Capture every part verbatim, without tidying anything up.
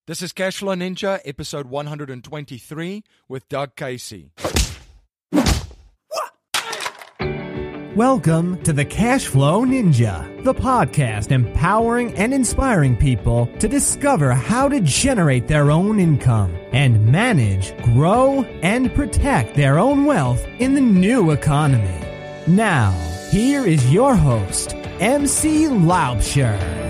This is Cashflow Ninja, episode one hundred twenty-three, with Doug Casey. Welcome to the Cashflow Ninja, the podcast empowering and inspiring people to discover how to generate their own income and manage, grow, and protect their own wealth in the new economy. Now, here is your host, M C Laubscher.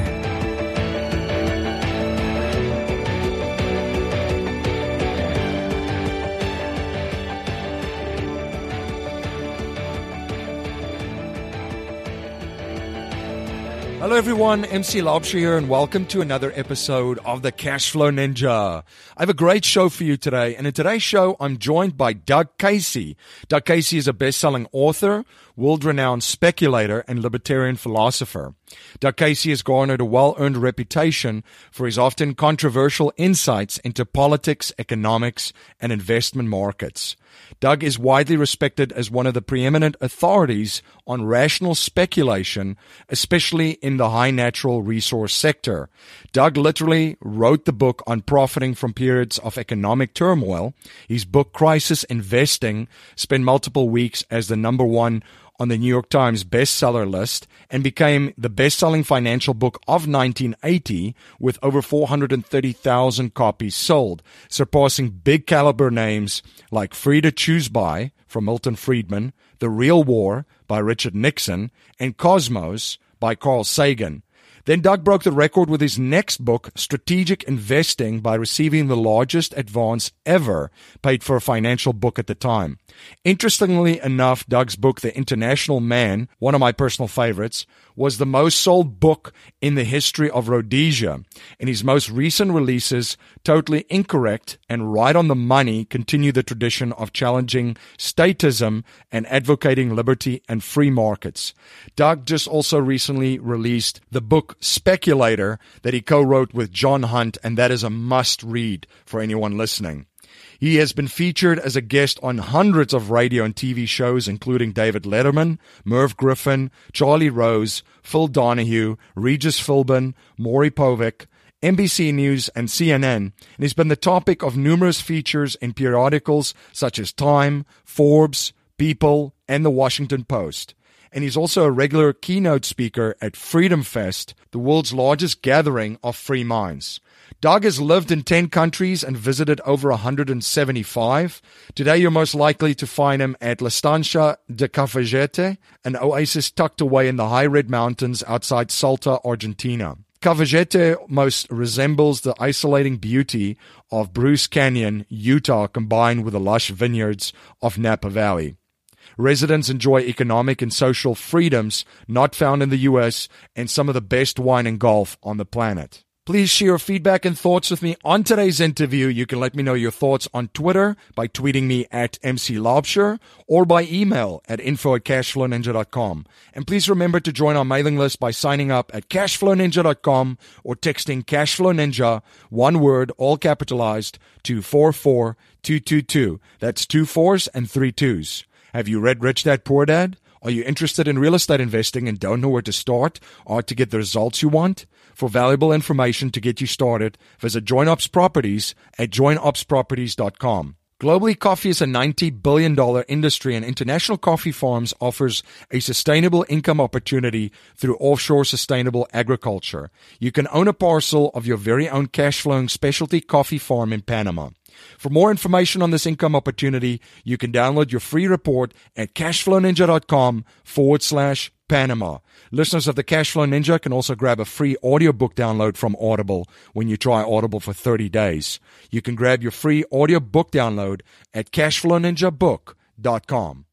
Hello everyone, M C Laubscher here, and welcome to another episode of the Cashflow Ninja. I have a great show for you today, and in today's show, I'm joined by Doug Casey. Doug Casey is a best-selling author, world-renowned speculator, and libertarian philosopher. Doug Casey has garnered a well-earned reputation for his often controversial insights into politics, economics, and investment markets. Doug is widely respected as one of the preeminent authorities on rational speculation, especially in the high natural resource sector. Doug literally wrote the book on profiting from periods of economic turmoil. His book, Crisis Investing, spent multiple weeks as the number one on the New York Times bestseller list and became the best-selling financial book of nineteen eighty with over four hundred thirty thousand copies sold, surpassing big-caliber names like Free to Choose By from Milton Friedman, The Real War by Richard Nixon, and Cosmos by Carl Sagan. Then Doug broke the record with his next book, Strategic Investing, by receiving the largest advance ever paid for a financial book at the time. Interestingly enough, Doug's book, The International Man, one of my personal favorites, was the most sold book in the history of Rhodesia. And his most recent releases, Totally Incorrect and Right on the Money, continue the tradition of challenging statism and advocating liberty and free markets. Doug just also recently released the book Speculator that he co-wrote with John Hunt, and that is a must-read for anyone listening. He has been featured as a guest on hundreds of radio and T V shows, including David Letterman, Merv Griffin, Charlie Rose, Phil Donahue, Regis Philbin, Maury Povich, N B C News, and C N N, and he's been the topic of numerous features in periodicals such as Time, Forbes, People, and The Washington Post. And he's also a regular keynote speaker at Freedom Fest, the world's largest gathering of free minds. Doug has lived in ten countries and visited over one hundred seventy-five. Today, you're most likely to find him at L'Estancia de Cafayete, an oasis tucked away in the high red mountains outside Salta, Argentina. Cafayete most resembles the isolating beauty of Bruce Canyon, Utah, combined with the lush vineyards of Napa Valley. Residents enjoy economic and social freedoms not found in the U S and some of the best wine and golf on the planet. Please share your feedback and thoughts with me on today's interview. You can let me know your thoughts on Twitter by tweeting me at M C Laubscher or by email at info at cashflow ninja dot com. And please remember to join our mailing list by signing up at cashflow ninja dot com or texting Cashflow Ninja, one word, all capitalized, to four four two two two. That's two fours and three twos. Have you read Rich Dad Poor Dad? Are you interested in real estate investing and don't know where to start or to get the results you want? For valuable information to get you started, visit JoinOps Properties at join ops properties dot com. Globally, coffee is a ninety billion dollars industry, and International Coffee Farms offers a sustainable income opportunity through offshore sustainable agriculture. You can own a parcel of your very own cash-flowing specialty coffee farm in Panama. For more information on this income opportunity, you can download your free report at cashflowninja.com forward slash Panama. Listeners of the Cashflow Ninja can also grab a free audiobook download from Audible when you try Audible for thirty days. You can grab your free audiobook download at cashflow ninja book dot com.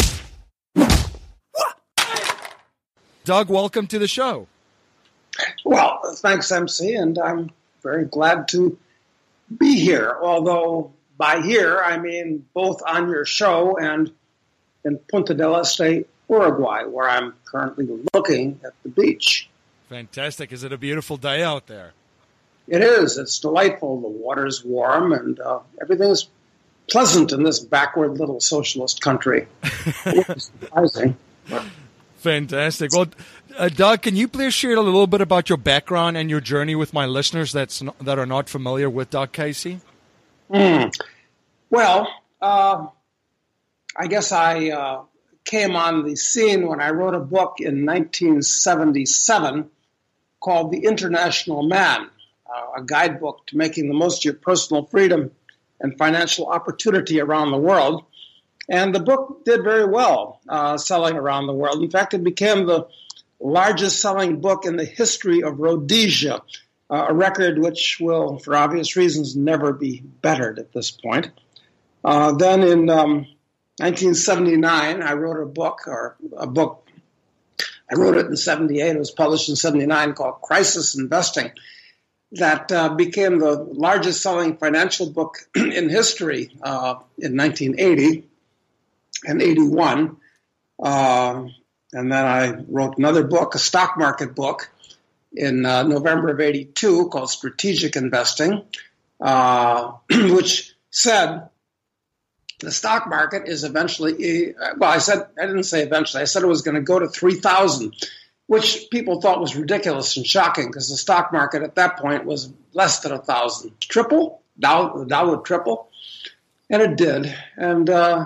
Doug, welcome to the show. Well, thanks, M C, and I'm very glad to be here, although by here I mean both on your show and in Punta del Este, Uruguay, where I'm currently looking at the beach. Fantastic. Is it a beautiful day out there? It is. It's delightful. The water's warm and uh, everything's pleasant in this backward little socialist country. It's surprising. Fantastic. Well, Uh, Doug, can you please share a little bit about your background and your journey with my listeners that's not, that are not familiar with Doug Casey? Mm. Well, uh, I guess I uh, came on the scene when I wrote a book in nineteen seventy-seven called The International Man, uh, a guidebook to making the most of your personal freedom and financial opportunity around the world. And the book did very well, uh, selling around the world. In fact, it became the largest selling book in the history of Rhodesia, uh, a record which will, for obvious reasons, never be bettered at this point. Uh, then in um, nineteen seventy-nine, I wrote a book, or a book, I wrote it in seventy-eight, it was published in seventy-nine, called Crisis Investing, that uh, became the largest selling financial book in history uh, in nineteen eighty and eighty-one. Uh, and then I wrote another book, a stock market book, in uh, November of eighty-two called Strategic Investing, uh, which said the stock market is eventually, well, I said, I didn't say eventually, I said it was going to go to three thousand, which people thought was ridiculous and shocking because the stock market at that point was less than one thousand. Triple? Dow, the Dow would triple? And it did. And uh,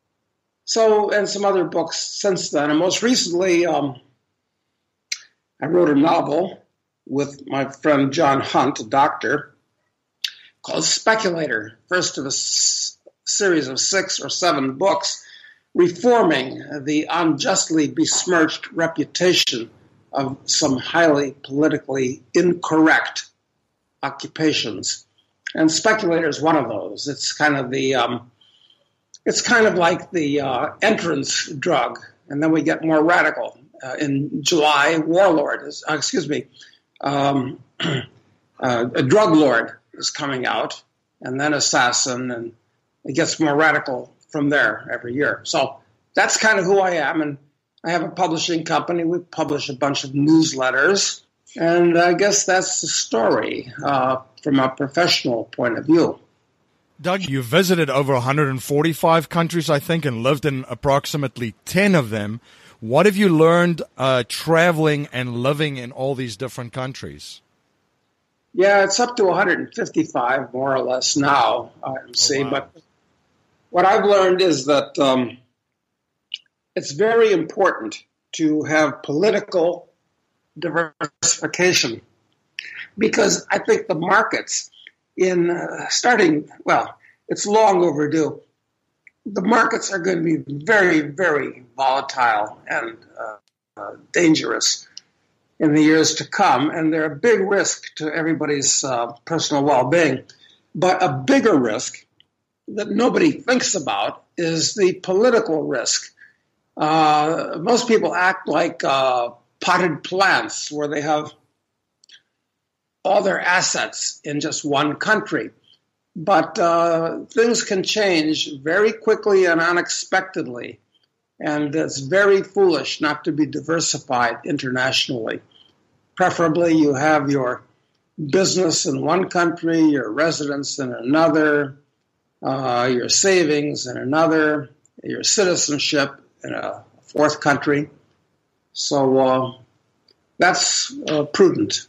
so, and some other books since then. And most recently, um, I wrote a novel with my friend John Hunt, a doctor, called Speculator, first of a s- series of six or seven books reforming the unjustly besmirched reputation of some highly politically incorrect occupations. And Speculator is one of those. It's kind of the, um, it's kind of like the uh, entrance drug, and then we get more radical. Uh, in July, Warlord is, uh, excuse me, um, uh, a drug lord is coming out, and then Assassin, and it gets more radical from there every year. So that's kind of who I am, and I have a publishing company. We publish a bunch of newsletters, and I guess that's the story uh, from a professional point of view. Doug, you visited over one hundred forty-five countries, I think, and lived in approximately ten of them. What have you learned uh, traveling and living in all these different countries? Yeah, it's up to one hundred fifty-five, more or less, now, I see. Oh, wow. But what I've learned is that um, it's very important to have political diversification, because I think the markets in uh, starting, well, it's long overdue. The markets are going to be very, very volatile and uh, uh, dangerous in the years to come, and they're a big risk to everybody's uh, personal well-being. But a bigger risk that nobody thinks about is the political risk. Uh, most people act like uh, potted plants, where they have all their assets in just one country. But uh, things can change very quickly and unexpectedly, and it's very foolish not to be diversified internationally. Preferably you have your business in one country, your residence in another, uh, your savings in another, your citizenship in a fourth country. So uh, that's uh, prudent.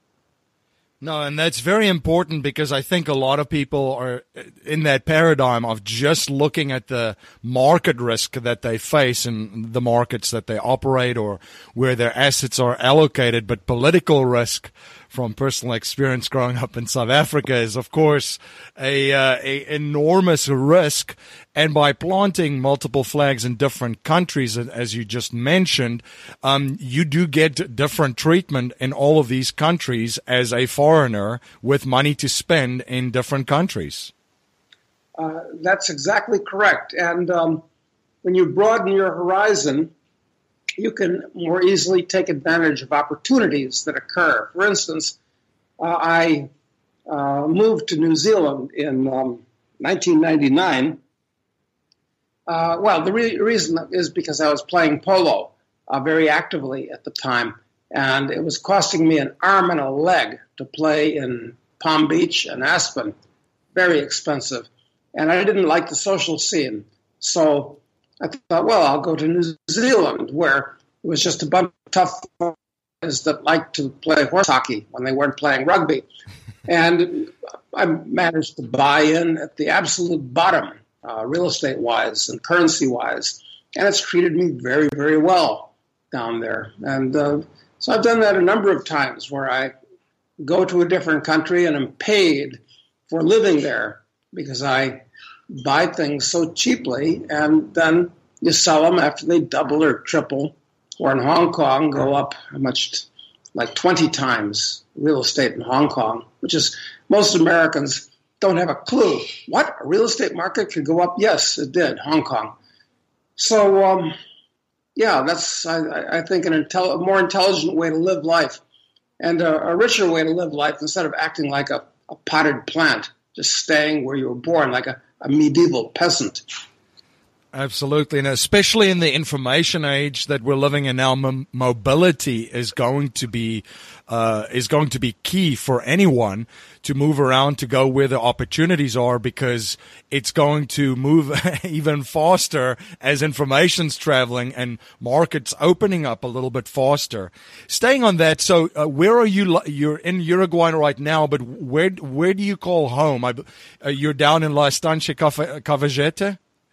No, and that's very important, because I think a lot of people are in that paradigm of just looking at the market risk that they face in the markets that they operate or where their assets are allocated. But political risk, from personal experience growing up in South Africa, is, of course, a, uh, a enormous risk. And by planting multiple flags in different countries, as you just mentioned, um, you do get different treatment in all of these countries as a foreigner with money to spend in different countries. Uh, that's exactly correct. And um, when you broaden your horizon, you can more easily take advantage of opportunities that occur. For instance, uh, I uh, moved to New Zealand in um, nineteen ninety-nine. Uh, well, the re- reason is because I was playing polo uh, very actively at the time, and it was costing me an arm and a leg to play in Palm Beach and Aspen. Very expensive. And I didn't like the social scene. So I thought, well, I'll go to New Zealand, where it was just a bunch tough guys that like to play horse hockey when they weren't playing rugby. And I managed to buy in at the absolute bottom, uh, real estate-wise and currency-wise. And it's treated me very, very well down there. And uh, so I've done that a number of times where I go to a different country and am paid for living there because I buy things so cheaply, and then you sell them after they double or triple, or in Hong Kong go up how much, like twenty times real estate in Hong Kong, which is most Americans don't have a clue. What? A real estate market could go up? Yes, it did, Hong Kong. So, um, yeah, that's, I, I think, an intel- a more intelligent way to live life, and a, a richer way to live life instead of acting like a, a potted plant, just staying where you were born, like a, a medieval peasant. Absolutely, and especially in the information age that we're living in now, m- mobility is going to be uh, is going to be key for anyone to move around, to go where the opportunities are, because it's going to move even faster as information's traveling and markets opening up a little bit faster. Staying on that, so uh, where are you? You're in Uruguay right now, but where where do you call home? I, uh, you're down in La Estancia Cavallete?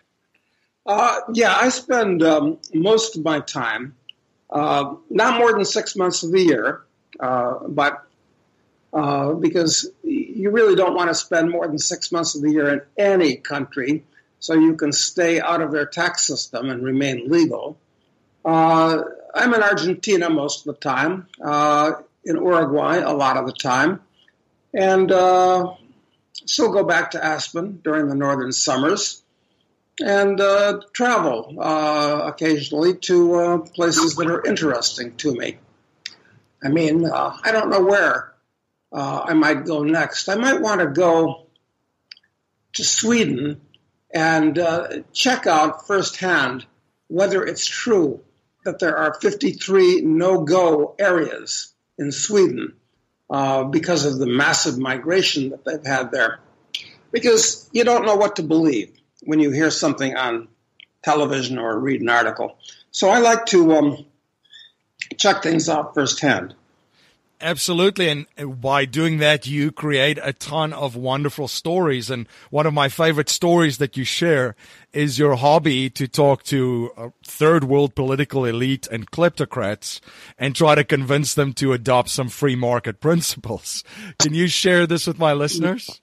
Uh, yeah, I spend um, most of my time, uh, not more than six months of the year, uh, but uh, because you really don't want to spend more than six months of the year in any country so you can stay out of their tax system and remain legal. Uh, I'm in Argentina most of the time, uh, in Uruguay a lot of the time, and uh, still go back to Aspen during the northern summers. And uh, travel uh, occasionally to uh, places that are interesting to me. I mean, uh, I don't know where uh, I might go next. I might want to go to Sweden and uh, check out firsthand whether it's true that there are fifty-three no-go areas in Sweden uh, because of the massive migration that they've had there. Because you don't know what to believe when you hear something on television or read an article. So I like to um, check things out firsthand. Absolutely, and by doing that, you create a ton of wonderful stories. And one of my favorite stories that you share is your hobby to talk to a third world political elite and kleptocrats and try to convince them to adopt some free market principles. Can you share this with my listeners?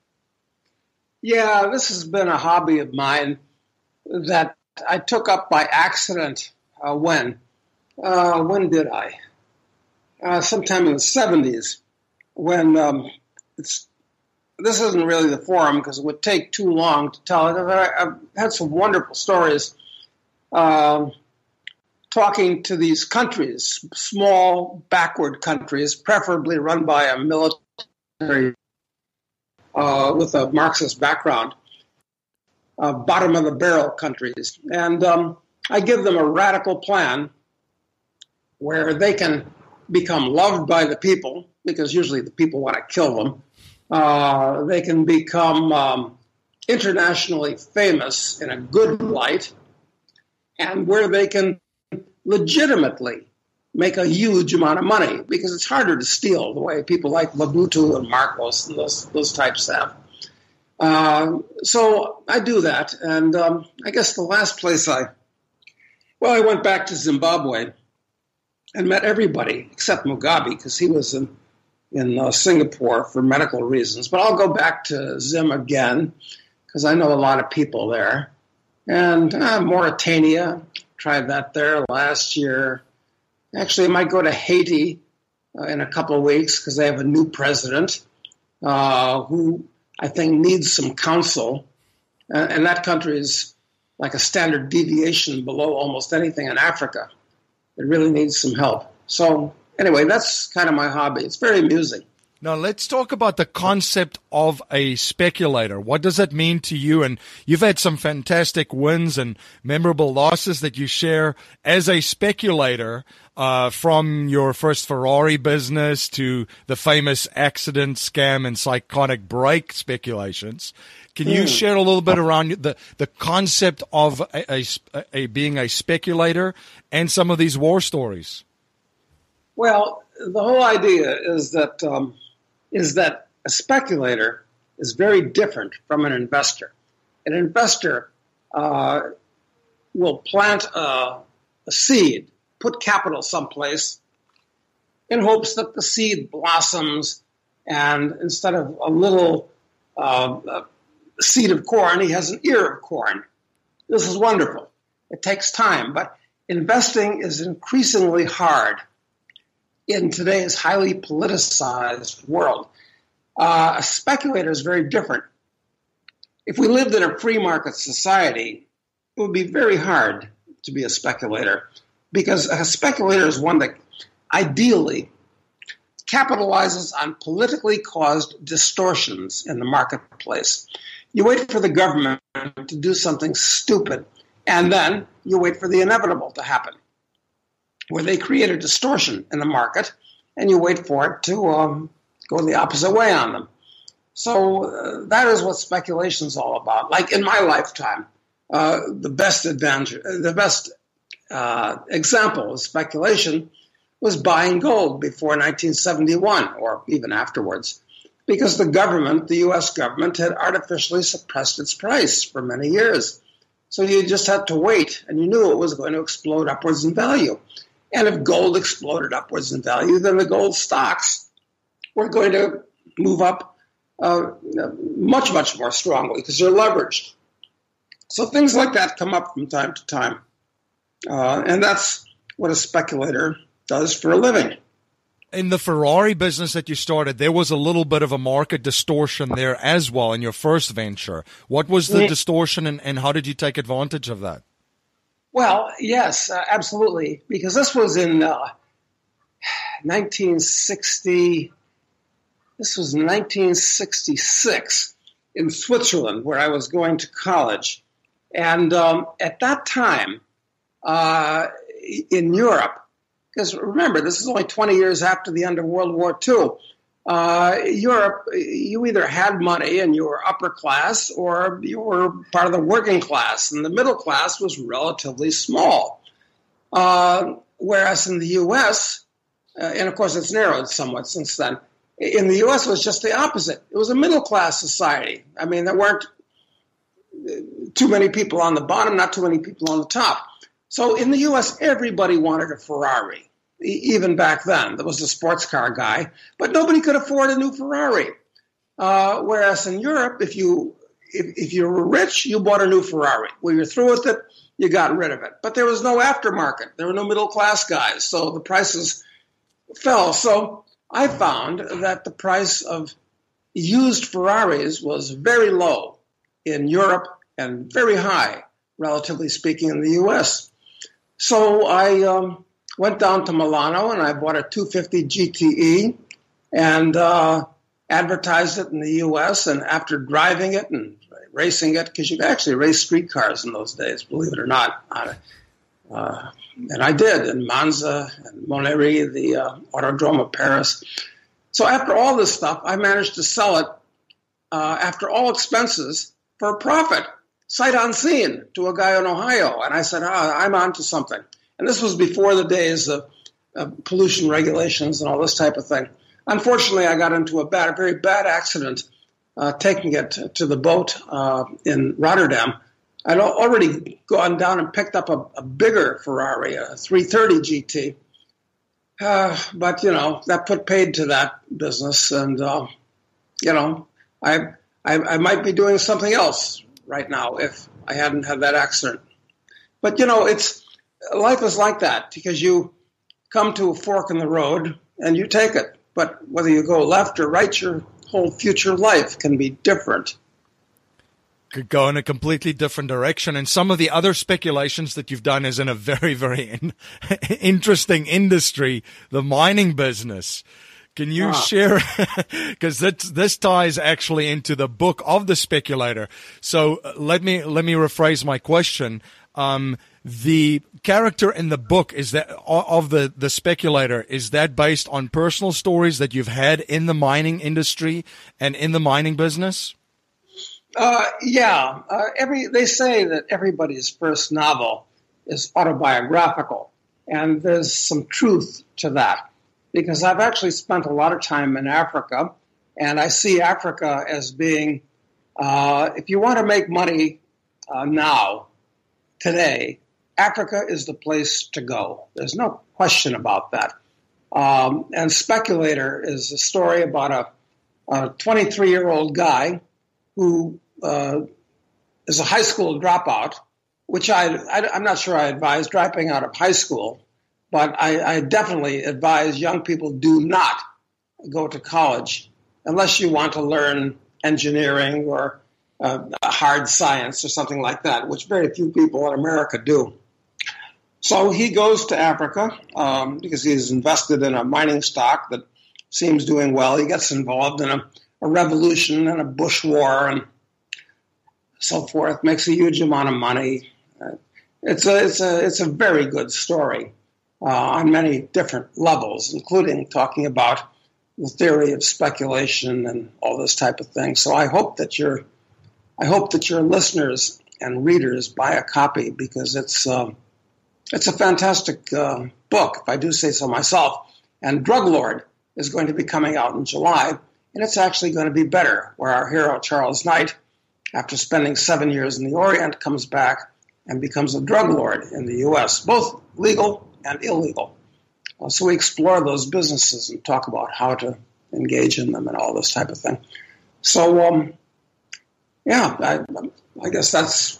Yeah, this has been a hobby of mine that I took up by accident. Uh, when? Uh, when did I? Uh, sometime in the seventies, when um, it's, this isn't really the forum because it would take too long to tell it. I, I've had some wonderful stories uh, talking to these countries, small, backward countries, preferably run by a military Uh, with a Marxist background, uh, bottom-of-the-barrel countries. And um, I give them a radical plan where they can become loved by the people, because usually the people want to kill them. Uh, they can become um, internationally famous in a good light, and where they can legitimately make a huge amount of money, because it's harder to steal the way people like Mobutu and Marcos and those, those types have. Uh, so I do that. And um, I guess the last place I, well, I went back to Zimbabwe and met everybody except Mugabe, because he was in, in uh, Singapore for medical reasons. But I'll go back to Zim again, because I know a lot of people there. And uh, Mauritania, tried that there last year. Actually, I might go to Haiti uh, in a couple of weeks because they have a new president uh, who I think needs some counsel. Uh, and that country is like a standard deviation below almost anything in Africa. It really needs some help. So anyway, that's kind of my hobby. It's very amusing. Now, let's talk about the concept of a speculator. What does that mean to you? And you've had some fantastic wins and memorable losses that you share as a speculator, uh, from your first Ferrari business to the famous accident, scam, and psychotic break speculations. Can you mm. share a little bit around the, the concept of a, a, a being a speculator and some of these war stories? Well, the whole idea is that um, is that a speculator is very different from an investor. An investor uh, will plant a, a seed, put capital someplace, in hopes that the seed blossoms, and instead of a little uh, a seed of corn, he has an ear of corn. This is wonderful. It takes time, but investing is increasingly hard in today's highly politicized world. Uh, a speculator is very different. If we lived in a free market society, it would be very hard to be a speculator, because a speculator is one that ideally capitalizes on politically caused distortions in the marketplace. You wait for the government to do something stupid, and then you wait for the inevitable to happen, where they create a distortion in the market, and you wait for it to um, go the opposite way on them. So uh, that is what speculation is all about. Like in my lifetime, uh, the best advantage, the best uh, example of speculation was buying gold before nineteen seventy-one, or even afterwards, because the government, the U S government, had artificially suppressed its price for many years. So you just had to wait, and you knew it was going to explode upwards in value. And if gold exploded upwards in value, then the gold stocks were going to move up uh, much, much more strongly because they're leveraged. So things like that come up from time to time. Uh, and that's what a speculator does for a living. In the Ferrari business that you started, there was a little bit of a market distortion there as well in your first venture. What was the yeah. distortion, and, and how did you take advantage of that? Well, yes, uh, absolutely, because this was in uh, nineteen sixty. This was nineteen sixty-six in Switzerland, where I was going to college, and um, at that time uh, in Europe. Because remember, this is only twenty years after the end of World War Two. Uh, Europe, you either had money and you were upper class, or you were part of the working class, and the middle class was relatively small. Uh, whereas in the U S, uh, and of course it's narrowed somewhat since then, in the U S it was just the opposite. It was a middle class society. I mean, there weren't too many people on the bottom, not too many people on the top. So in the U S, everybody wanted a Ferrari, even back then. There was a sports car guy, but nobody could afford a new Ferrari. Uh, whereas in Europe, if you if, if you were rich, you bought a new Ferrari. When you're through with it, you got rid of it. But there was no aftermarket. There were no middle-class guys, so the prices fell. So I found that the price of used Ferraris was very low in Europe and very high, relatively speaking, in the U S. So I um, went down to Milano and I bought a two fifty G T E and uh, advertised it in the U S. And after driving it and racing it, because you could actually race street cars in those days, believe it or not, uh, and I did in Monza and Monnerie, the uh, Autodrome of Paris. So after all this stuff, I managed to sell it uh, after all expenses for a profit. Sight unseen to a guy in Ohio. And I said, ah, I'm on to something. And this was before the days of, of pollution regulations and all this type of thing. Unfortunately, I got into a bad, a very bad accident uh, taking it to the boat uh, in Rotterdam. I'd already gone down and picked up a, a bigger Ferrari, a three thirty G T. Uh, but, you know, that put paid to that business. And, uh, you know, I, I I might be doing something else right now if I hadn't had that accident. But, you know, it's life is like that, because you come to a fork in the road and you take it. But whether you go left or right, your whole future life can be different. Could go in a completely different direction. And some of the other speculations that you've done is in a very, very in, interesting industry, the mining business. Can you ah. share, because this, this ties actually into the book of the speculator. So uh, let me let me rephrase my question. Um, the character in the book is that of the, the speculator, is that based on personal stories that you've had in the mining industry and in the mining business? Uh, yeah. Uh, every they say that everybody's first novel is autobiographical, and there's some truth to that. because I've actually spent a lot of time in Africa, and I see Africa as being, uh, if you want to make money uh, now, today, Africa is the place to go. There's no question about that. Um, and Speculator is a story about a a twenty-three-year-old guy who uh, is a high school dropout, which I, I, I'm not sure I advise dropping out of high school, but I, I definitely advise young people do not go to college unless you want to learn engineering or uh, hard science or something like that, which very few people in America do. So he goes to Africa um, because he's invested in a mining stock that seems doing well. He gets involved in a, a revolution and a bush war and so forth, makes a huge amount of money. Uh, it's a it's a it's a very good story uh, on many different levels, including talking about the theory of speculation and all this type of thing. So I hope that your I hope that your listeners and readers buy a copy, because it's uh, it's a fantastic uh, book, if I do say so myself. And Drug Lord is going to be coming out in July, and it's actually going to be better, where our hero Charles Knight, after spending seven years in the Orient, comes back and becomes a drug lord in the U S, both legal and illegal. Uh, so we explore those businesses and talk about how to engage in them and all this type of thing. So, um, yeah, I, I guess that's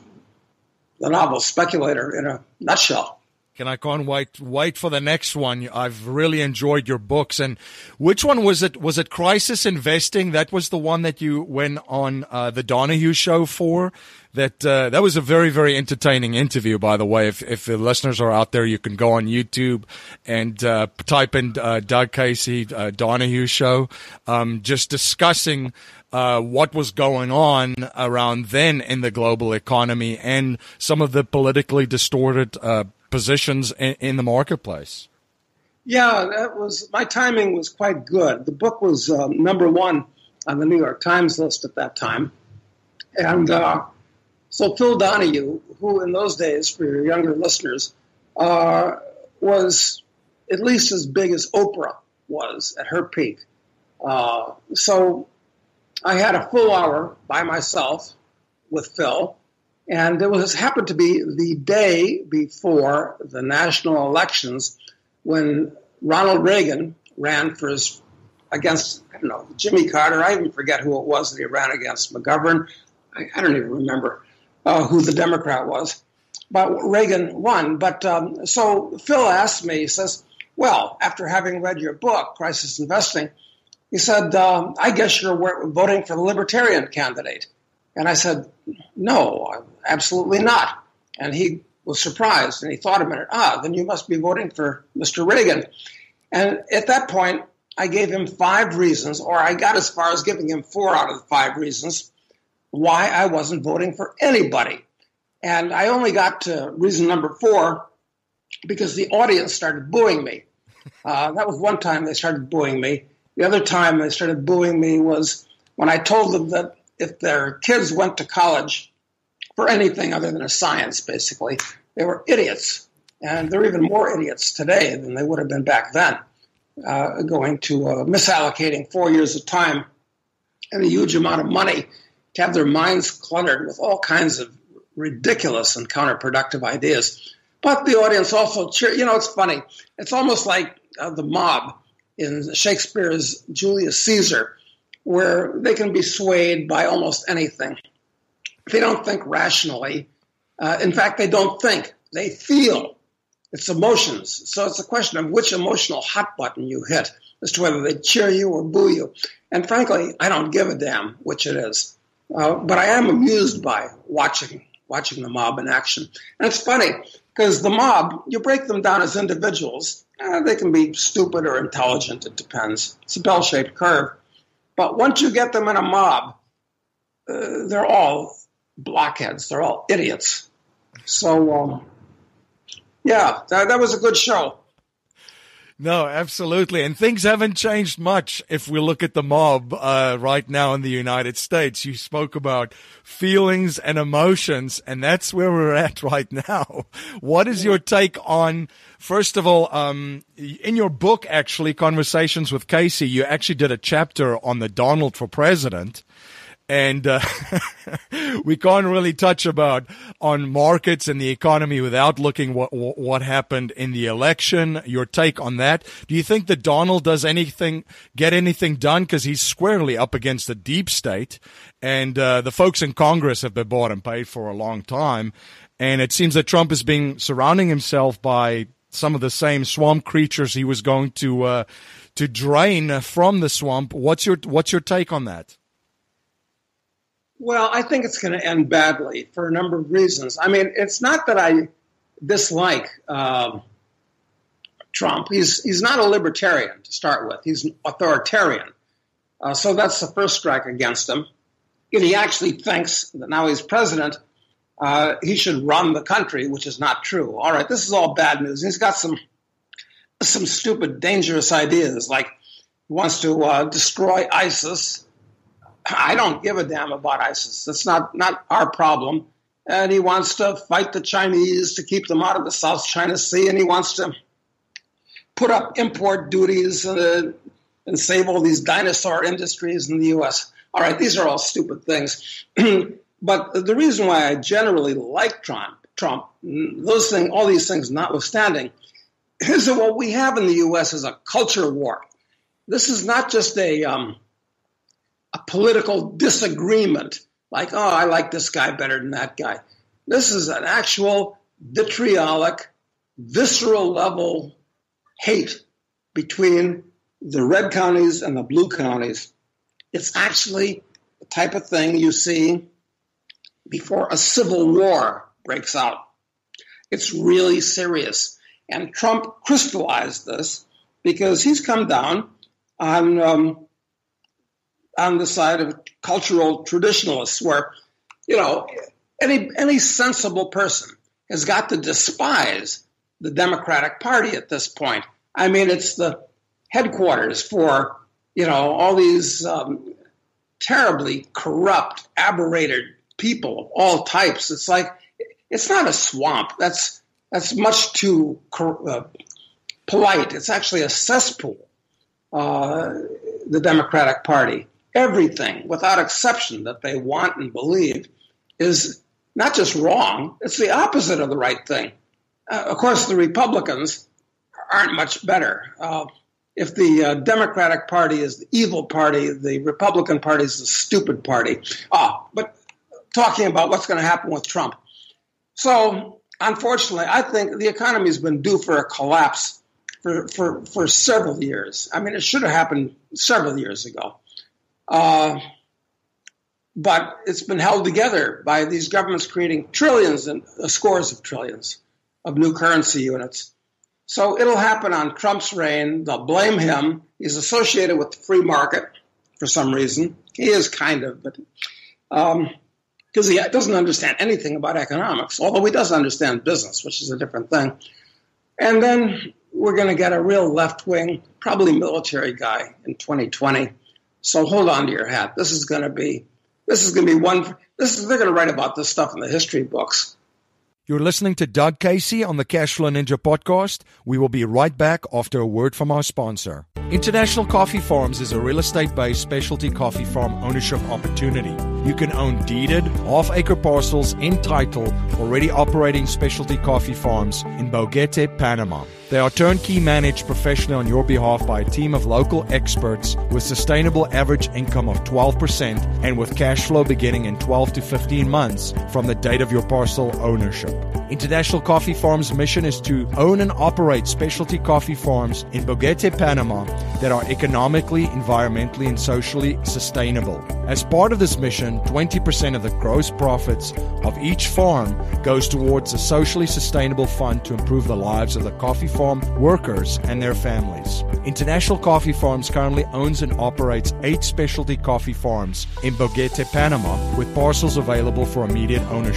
the novel Speculator in a nutshell. And I can't wait wait for the next one. I've really enjoyed your books. And which one was it? Was it Crisis Investing? That was the one that you went on uh, the Donahue show for. That uh, that was a very, very entertaining interview, by the way. If if the listeners are out there, you can go on YouTube and uh, type in uh, Doug Casey uh, Donahue show, um, just discussing uh, what was going on around then in the global economy and some of the politically distorted uh positions in, in the marketplace. Yeah, that was my timing was quite good. The book was uh, number one on the New York Times list at that time, and uh, so Phil Donahue, who in those days, for your younger listeners, uh, was at least as big as Oprah was at her peak. Uh, so I had a full hour by myself with Phil. And it was happened to be the day before the national elections when Ronald Reagan ran for his, against, I don't know, Jimmy Carter. I even forget who it was that he ran against, McGovern. I, I don't even remember uh, who the Democrat was. But Reagan won. But um, so Phil asked me, he says, well, after having read your book, Crisis Investing, he said, um, I guess you're voting for the Libertarian candidate. And I said, no, absolutely not. And he was surprised, and he thought a minute, ah, then you must be voting for Mister Reagan. And at that point, I gave him five reasons, or I got as far as giving him four out of the five reasons why I wasn't voting for anybody. And I only got to reason number four because the audience started booing me. Uh, that was one time they started booing me. The other time they started booing me was when I told them that if their kids went to college for anything other than a science, basically, they were idiots. And they're even more idiots today than they would have been back then, uh, going to uh, misallocating four years of time and a huge amount of money to have their minds cluttered with all kinds of ridiculous and counterproductive ideas. But the audience also cheer. You know, it's funny. It's almost like uh, the mob in Shakespeare's Julius Caesar, where they can be swayed by almost anything. They don't think rationally. Uh, in fact, they don't think. They feel. It's emotions. So it's a question of which emotional hot button you hit as to whether they cheer you or boo you. And frankly, I don't give a damn which it is. Uh, but I am amused by watching watching the mob in action. And it's funny, because the mob, you break them down as individuals. Uh, they can be stupid or intelligent. It depends. It's a bell-shaped curve. But once you get them in a mob, uh, they're all blockheads. They're all idiots. So, um, yeah, that, that was a good show. No, absolutely. And things haven't changed much if we look at the mob uh, right now in the United States. You spoke about feelings and emotions, and that's where we're at right now. What is your take on, first of all, um, in your book, actually, Conversations with Casey, you actually did a chapter on the Donald for president. And uh, we can't really touch about on markets and the economy without looking what what happened in the election. Your take on that? Do you think that Donald does anything, get anything done? Because he's squarely up against the deep state, and uh, the folks in Congress have been bought and paid for a long time. And it seems that Trump is being surrounding himself by some of the same swamp creatures he was going to uh, to drain from the swamp. What's your what's your take on that? Well, I think it's going to end badly for a number of reasons. I mean, it's not that I dislike uh, Trump. He's he's not a libertarian to start with. He's an authoritarian. Uh, so that's the first strike against him. And he actually thinks that now he's president, uh, he should run the country, which is not true. All right, this is all bad news. He's got some some stupid, dangerous ideas, like he wants to uh, destroy ISIS. I don't give a damn about ISIS. That's not, not our problem. And he wants to fight the Chinese to keep them out of the South China Sea, and he wants to put up import duties uh, and save all these dinosaur industries in the U S. All right, these are all stupid things. But the reason why I generally like Trump, Trump, those things, all these things notwithstanding, is that what we have in the U S is a culture war. This is not just a um, a political disagreement, like, oh, I like this guy better than that guy. This is an actual vitriolic, visceral level hate between the red counties and the blue counties. It's actually the type of thing you see before a civil war breaks out. It's really serious. And Trump crystallized this because he's come down on um, on the side of cultural traditionalists, where, you know, any any sensible person has got to despise the Democratic Party at this point. I mean, it's the headquarters for, you know, all these um, terribly corrupt, aberrated people of all types. It's like, it's not a swamp. That's that's much too uh, polite. It's actually a cesspool, uh, the Democratic Party. Everything, without exception, that they want and believe is not just wrong, it's the opposite of the right thing. Uh, of course, the Republicans aren't much better. Uh, if the uh, Democratic Party is the evil party, the Republican Party is the stupid party. Ah, but talking about what's going to happen with Trump. So, unfortunately, I think the economy's been due for a collapse for, for, for several years. I mean, it should have happened several years ago. Uh, but it's been held together by these governments creating trillions and uh, scores of trillions of new currency units. So it'll happen on Trump's reign. They'll blame him. He's associated with the free market for some reason. He is kind of, but um, because he doesn't understand anything about economics, although he does understand business, which is a different thing. And then we're going to get a real left-wing, probably military guy in twenty twenty. So hold on to your hat. This is going to be, this is going to be one, this is, they're going to write about this stuff in the history books. You're listening to Doug Casey on the Cashflow Ninja podcast. We will be right back after a word from our sponsor. International Coffee Farms is a real estate-based specialty coffee farm ownership opportunity. You can own deeded, half-acre parcels in title, already operating specialty coffee farms in Boguete, Panama. They are turnkey managed professionally on your behalf by a team of local experts with sustainable average income of twelve percent and with cash flow beginning in twelve to fifteen months from the date of your parcel ownership. International Coffee Farms' mission is to own and operate specialty coffee farms in Boguete, Panama that are economically, environmentally, and socially sustainable. As part of this mission, twenty percent of the gross profits of each farm goes towards a socially sustainable fund to improve the lives of the coffee farm workers and their families. International Coffee Farms currently owns and operates eight specialty coffee farms in Boguete, Panama, with parcels available for immediate ownership.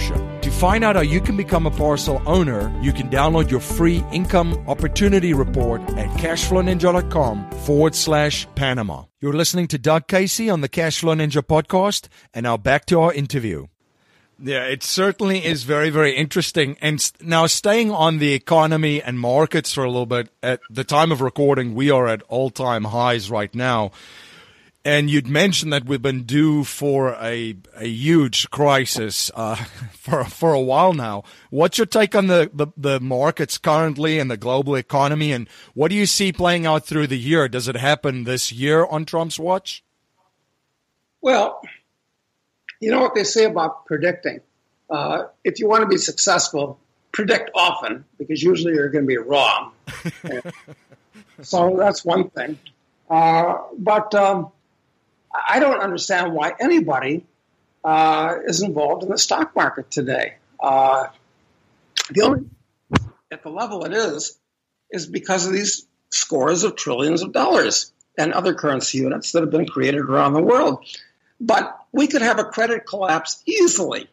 To find out how you can become a parcel owner, you can download your free income opportunity report at cashflowninja.com forward slash Panama. You're listening to Doug Casey on the Cashflow Ninja podcast, and now back to our interview. Yeah, it certainly is very, very interesting. And now staying on the economy and markets for a little bit, at the time of recording, we are at all-time highs right now. And you'd mentioned that we've been due for a a huge crisis uh, for for a while now. What's your take on the, the, the markets currently and the global economy, and what do you see playing out through the year? Does it happen this year on Trump's watch? Well, you know what they say about predicting. Uh, if you want to be successful, predict often, because usually you're going to be wrong. So that's one thing. Uh, but... Um, I don't understand why anybody uh, is involved in the stock market today. Uh, the only at the level it is is because of these scores of trillions of dollars and other currency units that have been created around the world. But we could have a credit collapse easily,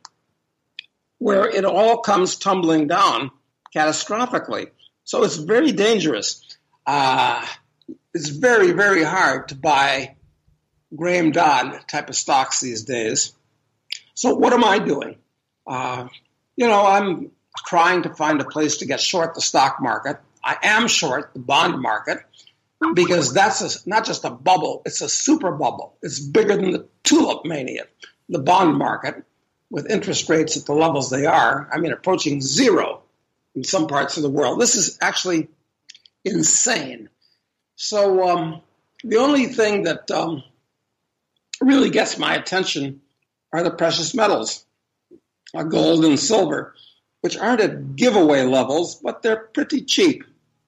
where it all comes tumbling down catastrophically. So it's very dangerous. Uh, it's very, very hard to buy Graham Dodd type of stocks these days. So what am I doing? Uh, you know, I'm trying to find a place to get short the stock market. I am short the bond market because that's a, not just a bubble, it's a super bubble. It's bigger than the tulip mania, the bond market, with interest rates at the levels they are, I mean, approaching zero in some parts of the world. This is actually insane. So um, the only thing that um, really gets my attention are the precious metals, uh, gold and silver, which aren't at giveaway levels, but they're pretty cheap.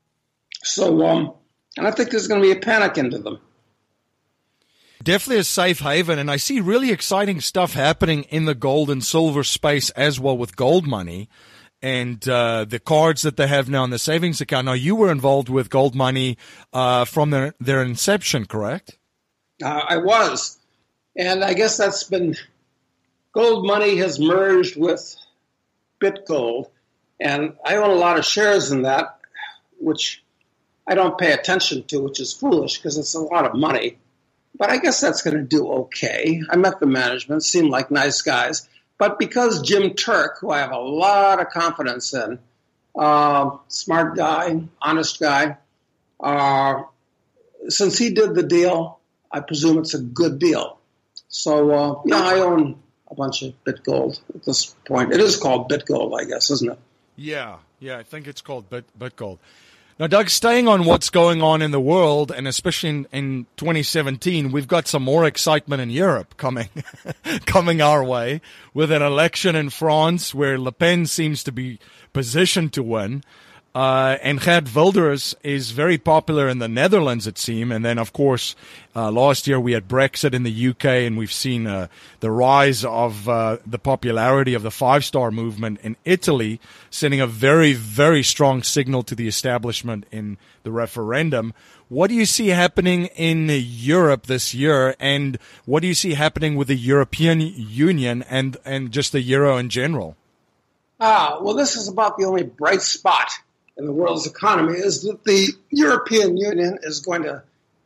So, um, and I think there's going to be a panic into them. Definitely a safe haven, and I see really exciting stuff happening in the gold and silver space as well with Gold Money and uh, the cards that they have now in the savings account. Now, you were involved with Gold Money uh, from their, their inception, correct? Uh, I was. And I guess that's been, Gold Money has merged with BitGold, and I own a lot of shares in that, which I don't pay attention to, which is foolish because it's a lot of money. But I guess that's going to do okay. I met the management, seemed like nice guys. But because Jim Turk, who I have a lot of confidence in, uh, smart guy, honest guy, uh, since he did the deal, I presume it's a good deal. So, uh, yeah, I own a bunch of BitGold at this point. It is called BitGold, I guess, isn't it? Yeah, yeah, I think it's called Bit BitGold. Now, Doug, staying on what's going on in the world, and especially in, in twenty seventeen, we've got some more excitement in Europe coming coming our way with an election in France where Le Pen seems to be positioned to win. Uh, and Geert Wilders is very popular in the Netherlands, it seems. And then, of course, uh, last year we had Brexit in the U K, and we've seen uh, the rise of uh, the popularity of the five-star movement in Italy, sending a very, very strong signal to the establishment in the referendum. What do you see happening in Europe this year, and what do you see happening with the European Union and, and just the euro in general? Ah, well, this is about the only bright spot in the world's economy, is that the European Union is going to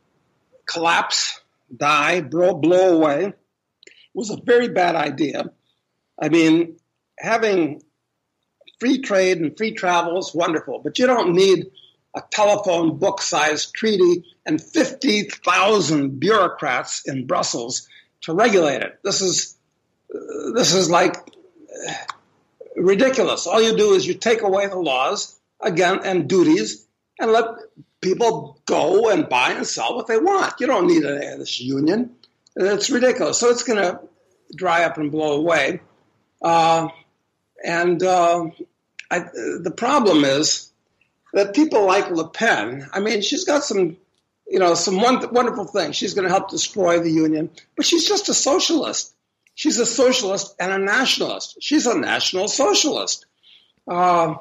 collapse, die, blow, blow away. It was a very bad idea. I mean, having free trade and free travel is wonderful, but you don't need a telephone book-sized treaty and fifty thousand bureaucrats in Brussels to regulate it. This is uh, this is like uh, ridiculous. All you do is you take away the laws, again, and duties, and let people go and buy and sell what they want. You don't need any of this union. It's ridiculous. So it's going to dry up and blow away. Uh, and uh, I, the problem is that people like Le Pen, I mean, she's got some, you know, some one, wonderful things. She's going to help destroy the union, but she's just a socialist. She's a socialist and a nationalist. She's a national socialist. Uh,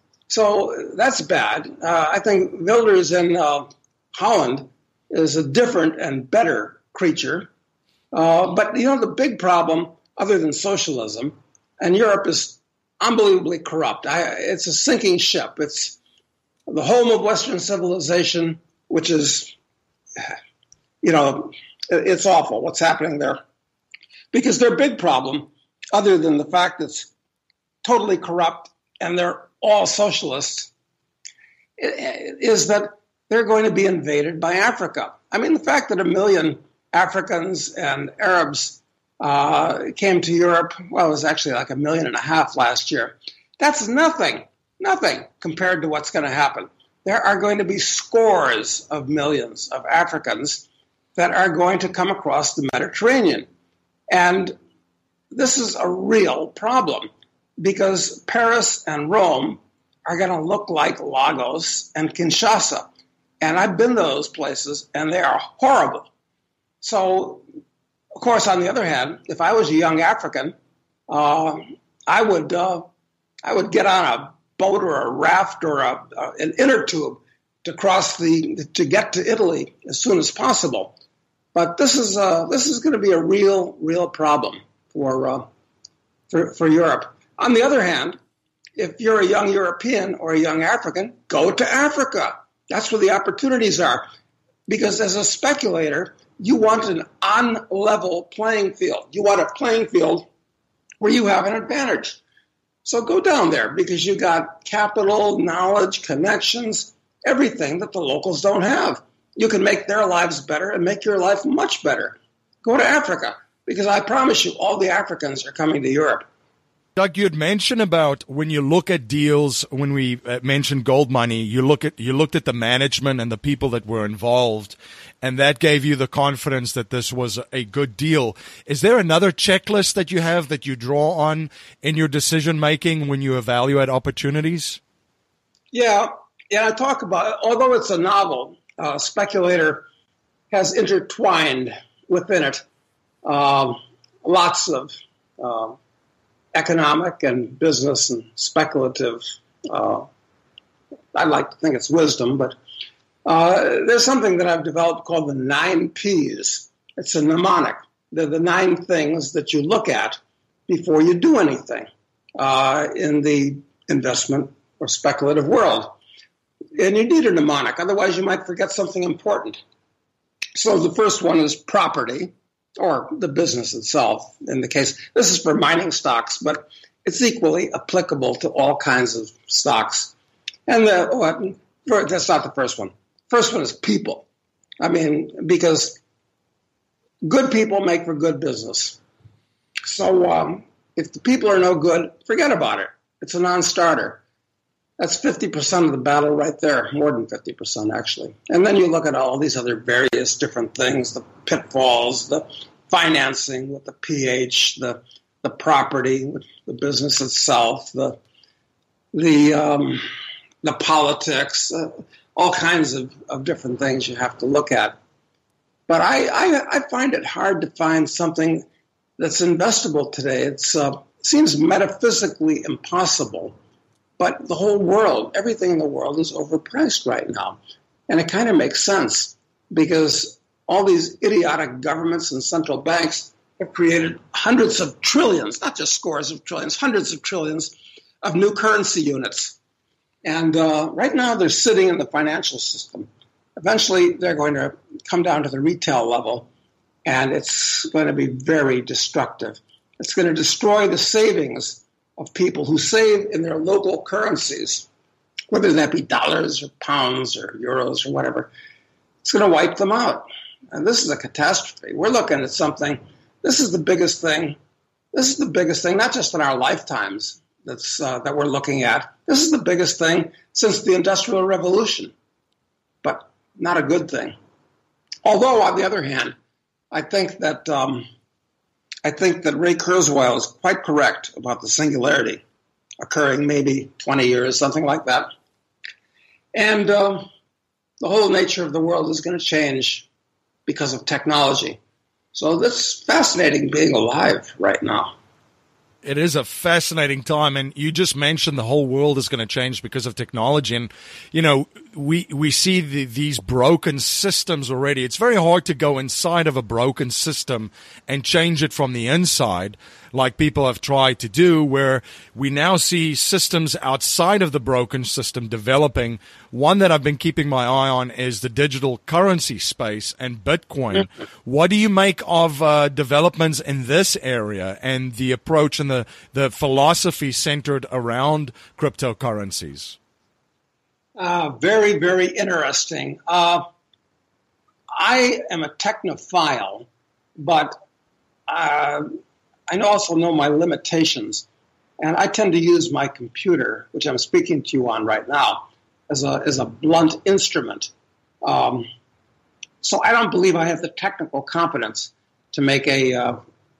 So that's bad. Uh, I think Wilders in uh, Holland is a different and better creature. Uh, but, you know, the big problem, other than socialism, and Europe is unbelievably corrupt. I, it's a sinking ship. It's the home of Western civilization, which is, you know, it's awful what's happening there. Because their big problem, other than the fact that it's totally corrupt and they're all socialists, is that they're going to be invaded by Africa. I mean, the fact that a million Africans and Arabs uh, came to Europe, well, it was actually like a million and a half last year. That's nothing, nothing compared to what's going to happen. There are going to be scores of millions of Africans that are going to come across the Mediterranean. And this is a real problem because Paris and Rome are going to look like Lagos and Kinshasa. And I've been to those places, and they are horrible. So, of course, on the other hand, if I was a young African, uh, I would uh, I would get on a boat or a raft or a, uh, an inner tube to cross the to get to Italy as soon as possible. But this is uh, this is going to be a real real problem for, uh, for for Europe. On the other hand, if you're a young European or a young African, go to Africa. That's where the opportunities are. Because as a speculator, you want an on-level playing field. You want a playing field where you have an advantage. So go down there because you got capital, knowledge, connections, everything that the locals don't have. You can make their lives better and make your life much better. Go to Africa because I promise you all the Africans are coming to Europe. Doug, you had mentioned about when you look at deals, when we mentioned gold money, you look at you looked at the management and the people that were involved, and that gave you the confidence that this was a good deal. Is there another checklist that you have that you draw on in your decision making when you evaluate opportunities? Yeah, yeah. I talk about it. Although it's a novel, uh, Speculator has intertwined within it um, lots of Uh, economic and business and speculative, uh, I like to think it's wisdom, but uh, there's something that I've developed called the nine P's. It's a mnemonic. They're the nine things that you look at before you do anything uh, in the investment or speculative world. And you need a mnemonic, otherwise you might forget something important. So the first one is property, or the business itself. In the case, this is for mining stocks, but it's equally applicable to all kinds of stocks. And the, oh, that's not the first one. First one is people. I mean, because good people make for good business. So um, if the people are no good, forget about it. It's a non-starter. That's fifty percent of the battle right there, more than fifty percent actually. And then you look at all these other various different things, the pitfalls, the financing with the pH, the the property, with the business itself, the the um, the politics, uh, all kinds of, of different things you have to look at. But I, I, I find it hard to find something that's investable today. It's uh, it seems metaphysically impossible. But the whole world, everything in the world is overpriced right now. And it kind of makes sense because all these idiotic governments and central banks have created hundreds of trillions, not just scores of trillions, hundreds of trillions of new currency units. And uh, right now they're sitting in the financial system. Eventually they're going to come down to the retail level, and it's going to be very destructive. It's going to destroy the savings of people who save in their local currencies, whether that be dollars or pounds or euros or whatever. It's going to wipe them out. And this is a catastrophe. We're looking at something. This is the biggest thing. This is the biggest thing, not just in our lifetimes that's uh, that we're looking at. This is the biggest thing since the Industrial Revolution, but not a good thing. Although, on the other hand, I think that um, I think that Ray Kurzweil is quite correct about the singularity occurring maybe twenty years, something like that. And uh, the whole nature of the world is going to change because of technology. So it's fascinating being alive right now. It is a fascinating time, and you just mentioned the whole world is going to change because of technology. And, you know, we we see the, these broken systems already. It's very hard to go inside of a broken system and change it from the inside. like people have tried to do, where we now see systems outside of the broken system developing. One that I've been keeping my eye on is the digital currency space and Bitcoin. What do you make of uh, developments in this area and the approach and the, the philosophy centered around cryptocurrencies? Uh, very, very interesting. Uh, I am a technophile, but uh, I also know my limitations. And I tend to use my computer, which I'm speaking to you on right now, as a as a blunt instrument. Um, so I don't believe I have the technical competence to make a uh,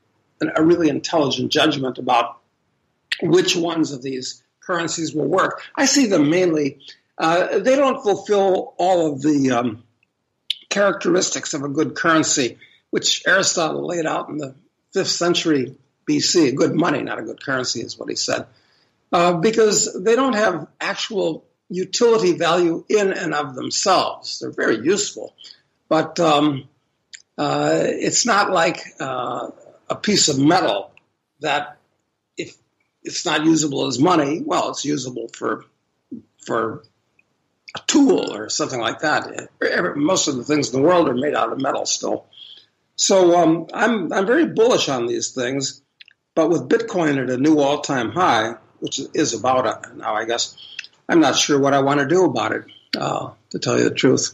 a really intelligent judgment about which ones of these currencies will work. I see them mainly, uh, they don't fulfill all of the um, characteristics of a good currency, which Aristotle laid out in the fifth century B C. Good money, not a good currency, is what he said. Uh, because they don't have actual utility value in and of themselves. They're very useful. But um, uh, it's not like uh, a piece of metal that if it's not usable as money, well, it's usable for for a tool or something like that. Most of the things in the world are made out of metal still. So um, I'm I'm very bullish on these things, but with Bitcoin at a new all-time high, which is about it now, I guess, I'm not sure what I want to do about it, uh, to tell you the truth.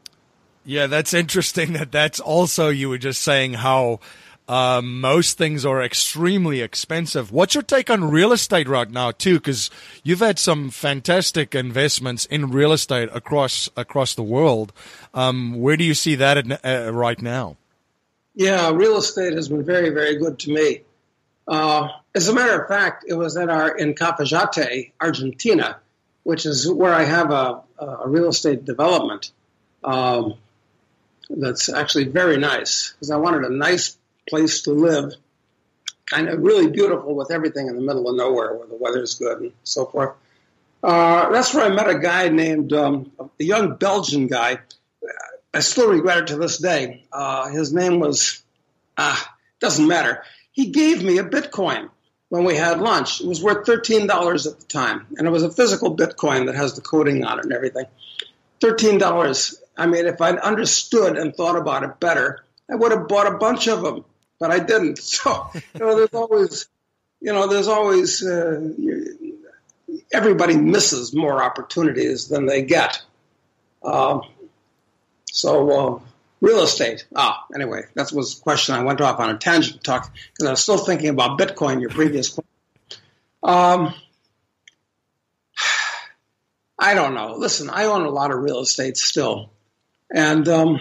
Yeah, that's interesting that that's also, you were just saying how Uh, most things are extremely expensive. What's your take on real estate right now, too? Because you've had some fantastic investments in real estate across across the world. Um, where do you see that in, uh, right now? Yeah, real estate has been very, very good to me. Uh, as a matter of fact, it was at our in Cafayate, Argentina, which is where I have a, a real estate development um, that's actually very nice, because I wanted a nice place to live, kind of really beautiful with everything in the middle of nowhere where the weather's good and so forth. Uh, that's where I met a guy named, um, a young Belgian guy. I still regret it to this day. Uh, his name was, ah, doesn't matter. He gave me a Bitcoin when we had lunch. It was worth thirteen dollars at the time, and it was a physical Bitcoin that has the coding on it and everything. thirteen dollars. I mean, if I'd understood and thought about it better, I would have bought a bunch of them. But I didn't. So, you know, there's always, you know, there's always, uh, everybody misses more opportunities than they get. Uh, so, uh, real estate. Ah, anyway, that was the question. I went off on a tangent talk because I was still thinking about Bitcoin, your previous question. Um, I don't know. Listen, I own a lot of real estate still. And um,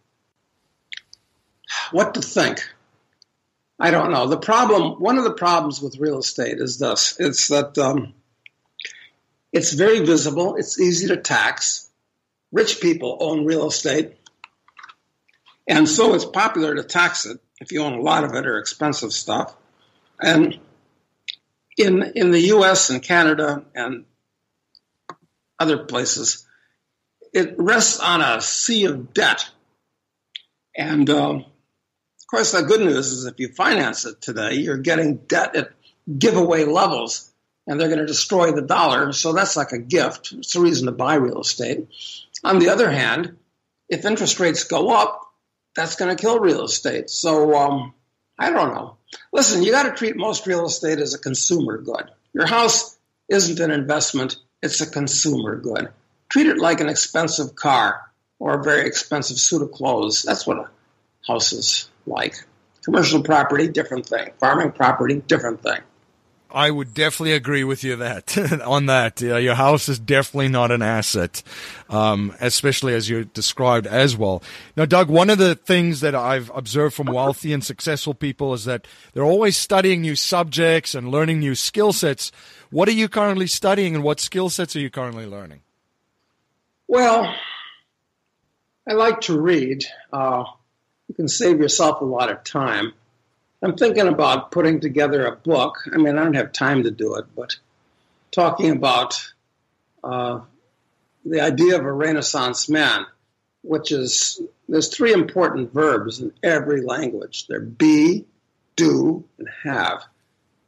what to think? I don't know. The problem, one of the problems with real estate is this. It's that um, it's very visible. It's easy to tax. Rich people own real estate. And so it's popular to tax it if you own a lot of it or expensive stuff. And in in the U S and Canada and other places, it rests on a sea of debt. And um, of course, the good news is if you finance it today, you're getting debt at giveaway levels, and they're going to destroy the dollar. So that's like a gift. It's a reason to buy real estate. On the other hand, if interest rates go up, that's going to kill real estate. So um, I don't know. Listen, you got to treat most real estate as a consumer good. Your house isn't an investment. It's a consumer good. Treat it like an expensive car or a very expensive suit of clothes. That's what a house is like. Commercial property, different thing. Farming property, different thing. I would definitely agree with you that on that. Uh, your house is definitely not an asset, um, especially as you described as well. Now, Doug, one of the things that I've observed from wealthy and successful people is that they're always studying new subjects and learning new skill sets. What are you currently studying, and what skill sets are you currently learning? Well, I like to read. Uh, you can save yourself a lot of time. I'm thinking about putting together a book. I mean, I don't have time to do it, but talking about uh, the idea of a Renaissance man, which is, there's three important verbs in every language. They're be, do, and have.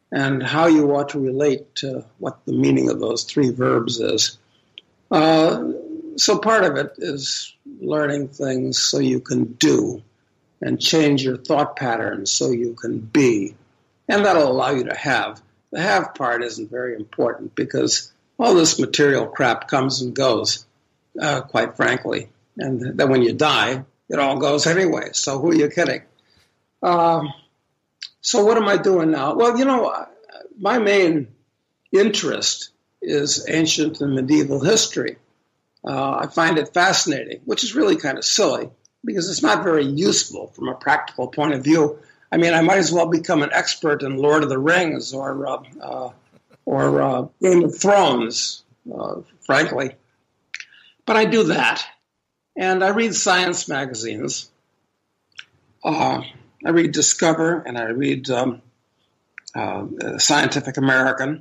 and how you ought to relate to what the meaning of those three verbs is. Uh, so part of it is learning things so you can do and change your thought patterns so you can be. And that'll allow you to have. The have part isn't very important because all this material crap comes and goes, uh, quite frankly. And then when you die, it all goes anyway. So who are you kidding? Uh, so what am I doing now? Well, you know, my main interest is ancient and medieval history. Uh, I find it fascinating, which is really kind of silly because it's not very useful from a practical point of view. I mean, I might as well become an expert in Lord of the Rings or uh, uh, or uh, Game of Thrones, uh, frankly. But I do that, and I read science magazines. Uh, I read Discover, and I read um, uh, Scientific American.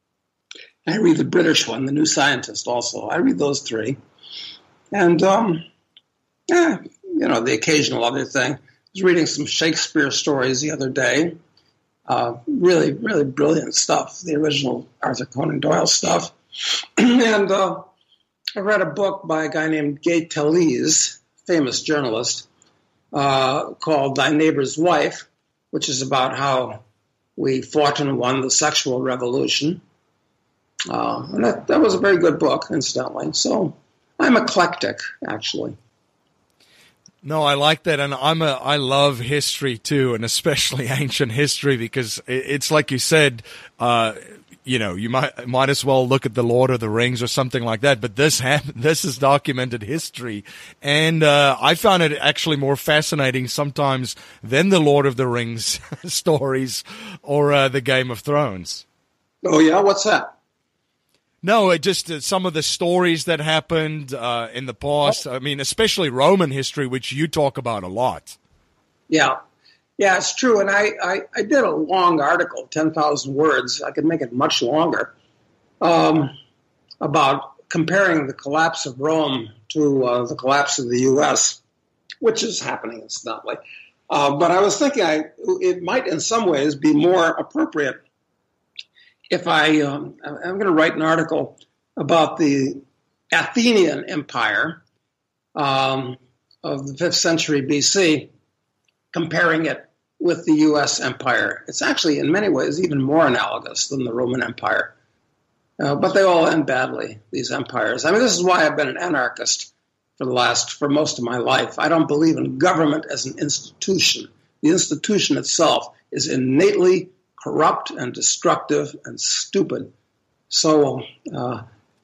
I read the British one, The New Scientist, also. I read those three. And, um, yeah, you know, the occasional other thing. I was reading some Shakespeare stories the other day. Uh, really, really brilliant stuff, the original Arthur Conan Doyle stuff. and uh, I read a book by a guy named Gay Talese, famous journalist, uh, called Thy Neighbor's Wife, which is about how we fought and won the sexual revolution. Uh, and that, that was a very good book, incidentally. So I'm eclectic, actually. No, I like that, and I'm a I love history too, and especially ancient history because it's like you said. Uh, you know, you might might as well look at the Lord of the Rings or something like that. But this ha- this is documented history, and uh, I found it actually more fascinating sometimes than the Lord of the Rings stories or uh, the Game of Thrones. Oh yeah, what's that? No, it just uh, some of the stories that happened uh, in the past. I mean, especially Roman history, which you talk about a lot. Yeah, yeah, it's true. And I, I, I did a long article, ten thousand words. I could make it much longer, um, about comparing the collapse of Rome to uh, the collapse of the U S, which is happening, incidentally. Uh, but I was thinking I, it might in some ways be more appropriate if I, um, I'm going to write an article about the Athenian Empire um, of the fifth century B C, comparing it with the U S Empire. It's actually, in many ways, even more analogous than the Roman Empire. Uh, but they all end badly, these empires. I mean, this is why I've been an anarchist for the last, for most of my life. I don't believe in government as an institution. The institution itself is innately corrupt and destructive and stupid. So uh,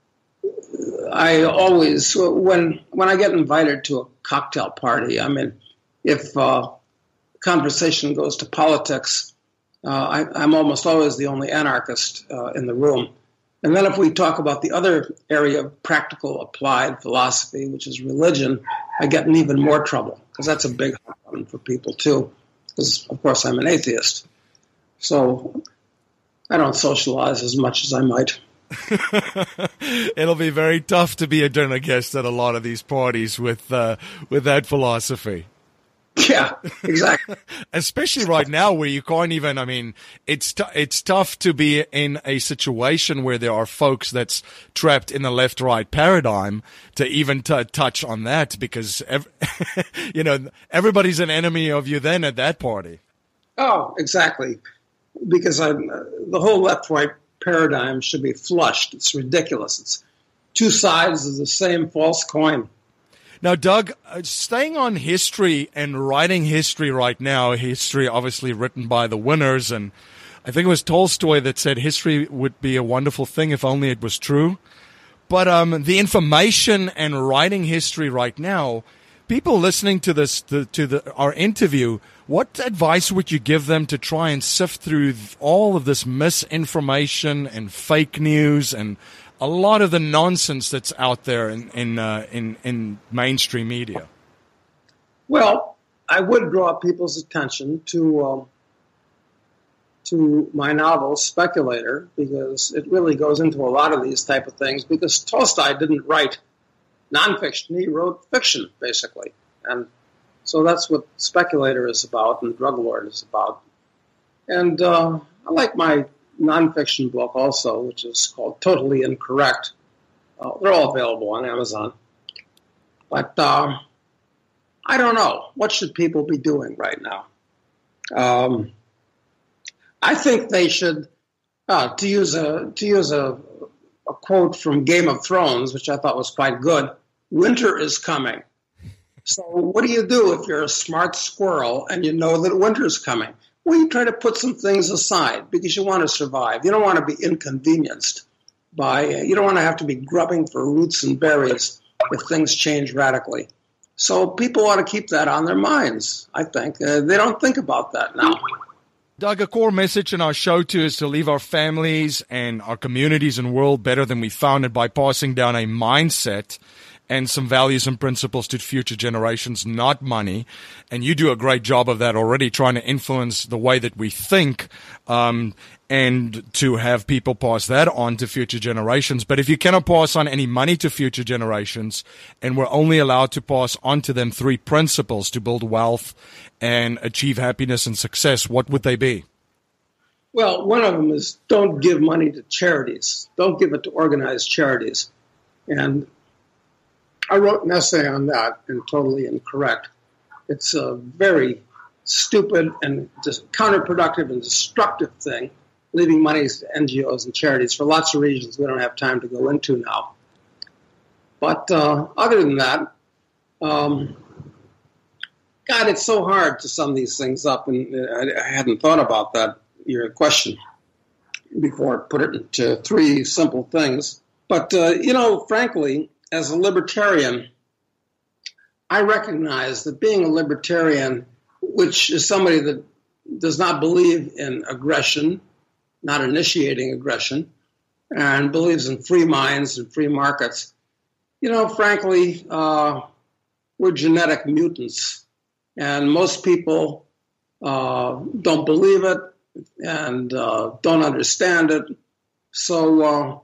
I always, when when I get invited to a cocktail party, I mean, if uh, conversation goes to politics, uh, I, I'm almost always the only anarchist uh, in the room. And then if we talk about the other area of practical applied philosophy, which is religion, I get in even more trouble because that's a big one for people too. Because, of course, I'm an atheist. So I don't socialize as much as I might. It'll be very tough to be a dinner guest at a lot of these parties with uh, with that philosophy. Yeah, exactly. Especially right now where you can't even, I mean, it's t- it's tough to be in a situation where there are folks that's trapped in the left-right paradigm to even t- touch on that because, ev- you know, everybody's an enemy of you then at that party. Oh, exactly. Because I'm, uh, the whole left-right paradigm should be flushed. It's ridiculous. It's two sides of the same false coin. Now, Doug, uh, staying on history and writing history right now, history obviously written by the winners, and I think it was Tolstoy that said history would be a wonderful thing if only it was true. But um, the information and writing history right now, people listening to this, to, to the, our interview, what advice would you give them to try and sift through all of this misinformation and fake news and a lot of the nonsense that's out there in in, uh, in in mainstream media? Well, I would draw people's attention to um, to my novel Speculator, because it really goes into a lot of these type of things. Because Tolstoy didn't write nonfiction; he wrote fiction, basically, and so that's what Speculator is about, and Drug Lord is about. And uh, I like my nonfiction book also, which is called Totally Incorrect. Uh, they're all available on Amazon. But uh, I don't know. What should people be doing right now? Um, I think they should, uh, to use a to use a, a quote from Game of Thrones, which I thought was quite good, winter is coming. So what do you do if you're a smart squirrel and you know that winter's coming? Well, you try to put some things aside because you want to survive. You don't want to be inconvenienced by, you don't want to have to be grubbing for roots and berries if things change radically. So people ought to keep that on their minds, I think. Uh, they don't think about that now. Doug, a core message in our show too is to leave our families and our communities and world better than we found it by passing down a mindset and some values and principles to future generations, not money. And you do a great job of that already, trying to influence the way that we think, um, and to have people pass that on to future generations. But if you cannot pass on any money to future generations, and we're only allowed to pass on to them three principles to build wealth and achieve happiness and success, what would they be? Well, one of them is don't give money to charities. Don't give it to organized charities. And I wrote an essay on that and Totally Incorrect. It's a very stupid and just counterproductive and destructive thing, leaving money to N G Os and charities for lots of reasons we don't have time to go into now. But uh, other than that, um, God, it's so hard to sum these things up, and I, I hadn't thought about that, your question, before I put it into three simple things. But, uh, you know, frankly, as a libertarian, I recognize that being a libertarian, which is somebody that does not believe in aggression, not initiating aggression, and believes in free minds and free markets, you know, frankly, uh, we're genetic mutants. And most people uh, don't believe it and uh, don't understand it. So, uh,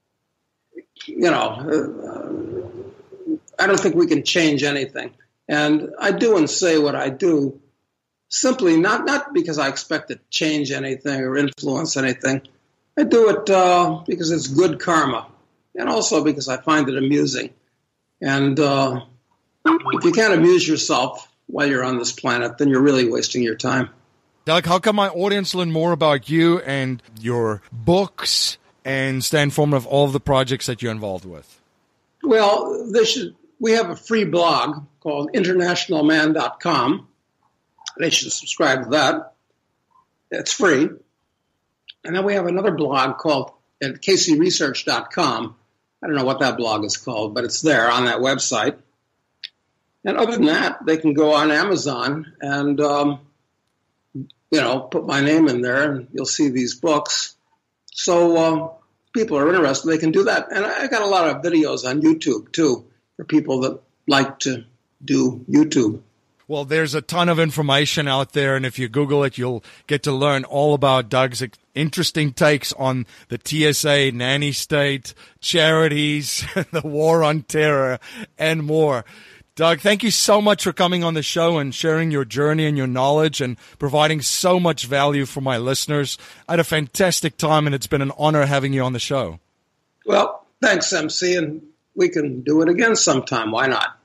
you know, uh, I don't think we can change anything. And I do and say what I do simply not, not because I expect to change anything or influence anything. I do it uh, because it's good karma, and also because I find it amusing. And uh, if you can't amuse yourself while you're on this planet, then you're really wasting your time. Doug, how can my audience learn more about you and your books and stay informed of all of the projects that you're involved with? Well, they should, we have a free blog called international man dot com. They should subscribe to that. It's free. And then we have another blog called at casey research dot com. I don't know what that blog is called, but it's there on that website. And other than that, they can go on Amazon and, um, you know, put my name in there, and you'll see these books. So uh, people are interested, they can do that. And I got a lot of videos on YouTube, too, for people that like to do YouTube. Well, there's a ton of information out there, and if you Google it, you'll get to learn all about Doug's interesting takes on the T S A, nanny state, charities, the war on terror, and more. Doug, thank you so much for coming on the show and sharing your journey and your knowledge and providing so much value for my listeners. I had a fantastic time, and it's been an honor having you on the show. Well, thanks, M C, and we can do it again sometime. Why not?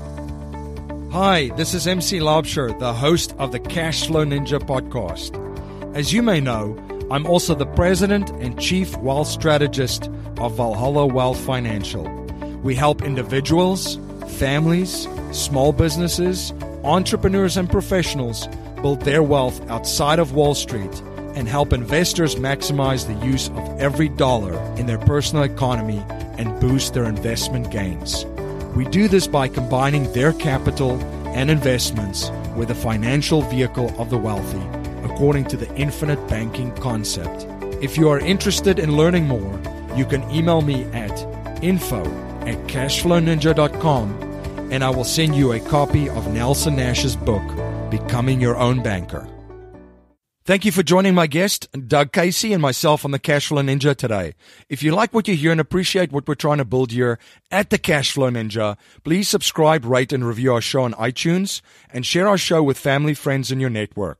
Hi, this is M C Laubscher, the host of the Cashflow Ninja podcast. As you may know, I'm also the president and chief wealth strategist of Valhalla Wealth Financial. We help individuals, families, small businesses, entrepreneurs, and professionals build their wealth outside of Wall Street and help investors maximize the use of every dollar in their personal economy and boost their investment gains. We do this by combining their capital and investments with the financial vehicle of the wealthy, according to the infinite banking concept. If you are interested in learning more, you can email me at info at cashflow ninja dot com, and I will send you a copy of Nelson Nash's book, Becoming Your Own Banker. Thank you for joining my guest, Doug Casey, and myself on the Cashflow Ninja today. If you like what you hear and appreciate what we're trying to build here at the Cashflow Ninja, please subscribe, rate, and review our show on iTunes, and share our show with family, friends, in your network.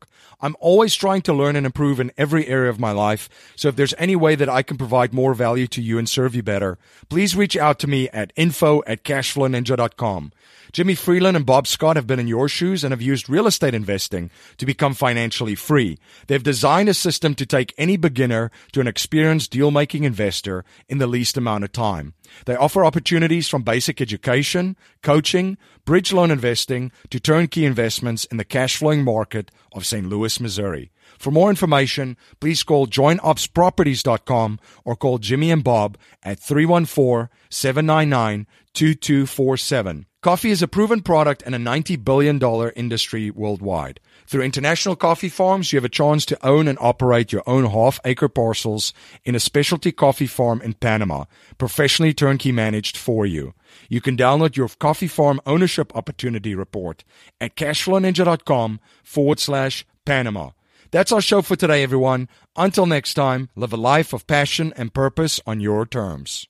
I'm always trying to learn and improve in every area of my life, so if there's any way that I can provide more value to you and serve you better, please reach out to me at info at cashflow ninja dot com. Jimmy Freeland and Bob Scott have been in your shoes and have used real estate investing to become financially free. They've designed a system to take any beginner to an experienced deal-making investor in the least amount of time. They offer opportunities from basic education, coaching, bridge loan investing, to turnkey investments in the cash-flowing market of Saint Louis, Missouri. For more information, please call join ops properties dot com or call Jimmy and Bob at three one four, seven nine nine, two two four seven. Coffee is a proven product in a ninety billion dollars industry worldwide. Through International Coffee Farms, you have a chance to own and operate your own half-acre parcels in a specialty coffee farm in Panama, professionally turnkey managed for you. You can download your coffee farm ownership opportunity report at cashflowninja.com forward slash Panama. That's our show for today, everyone. Until next time, live a life of passion and purpose on your terms.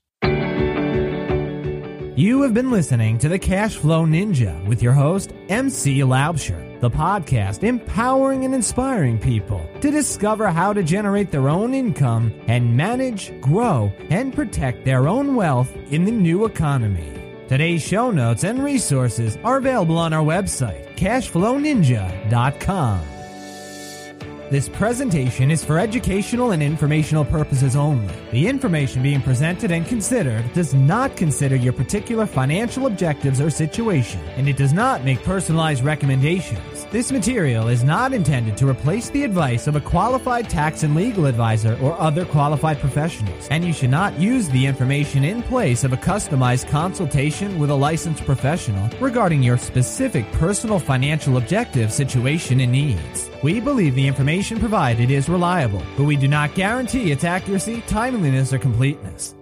You have been listening to the Cash Flow Ninja with your host, M C Laubscher, the podcast empowering and inspiring people to discover how to generate their own income and manage, grow, and protect their own wealth in the new economy. Today's show notes and resources are available on our website, cashflow ninja dot com. This presentation is for educational and informational purposes only. The information being presented and considered does not consider your particular financial objectives or situation, and it does not make personalized recommendations. This material is not intended to replace the advice of a qualified tax and legal advisor or other qualified professionals, and you should not use the information in place of a customized consultation with a licensed professional regarding your specific personal financial objective, situation, and needs. We believe the information provided is reliable, but we do not guarantee its accuracy, timeliness, or completeness.